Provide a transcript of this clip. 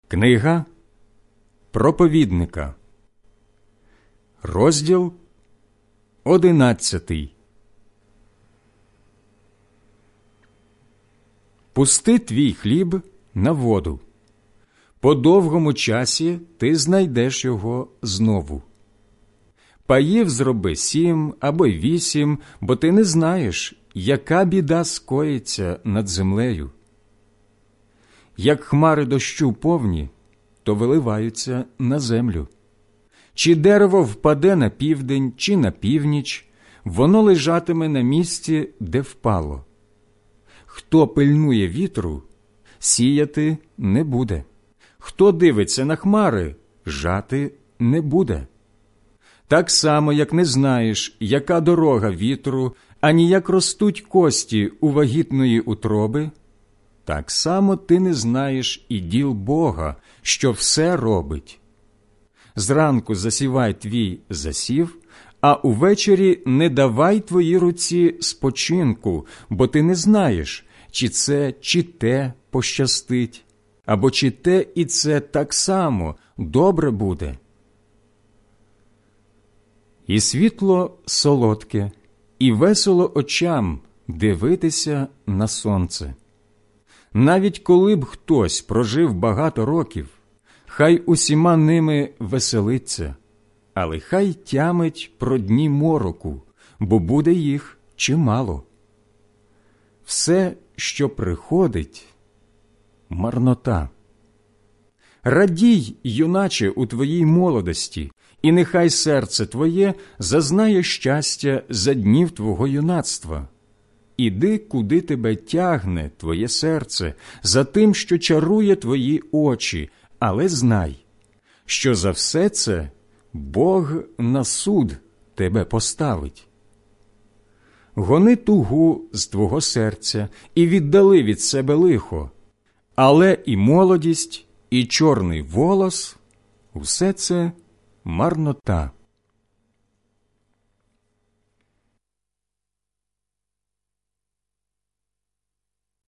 Книга проповідника, розділ 11. Пусти твій хліб на воду. По довгому часі ти знайдеш його знову. Паїв зроби 7 або 8, бо ти не знаєш, яка біда скоїться над землею. Як хмари дощу повні, то виливаються на землю. Чи дерево впаде на південь, чи на північ, воно лежатиме на місці, де впало. Хто пильнує вітру, сіяти не буде. Хто дивиться на хмари, жати не буде. Так само, як не знаєш, яка дорога вітру, ані як ростуть кості у вагітної утроби, так само ти не знаєш і діл Бога, що все робить. Зранку засівай твій засів, а увечері не давай твоїй руці спочинку, бо ти не знаєш, чи це, чи те пощастить, або чи те і це так само добре буде. І світло солодке, і весело очам дивитися на сонце. Навіть коли б хтось прожив багато років, хай усіма ними веселиться, але хай тямить про дні мороку, бо буде їх чимало. Все, що приходить, марнота. Радій, юначе, у твоїй молодості, і нехай серце твоє зазнає щастя за днів твого юнацтва. Іди, куди тебе тягне твоє серце, за тим, що чарує твої очі, але знай, що за все це Бог на суд тебе поставить. Гони тугу з твого серця і віддали від себе лихо, але і молодість, і чорний волос – усе це марнота.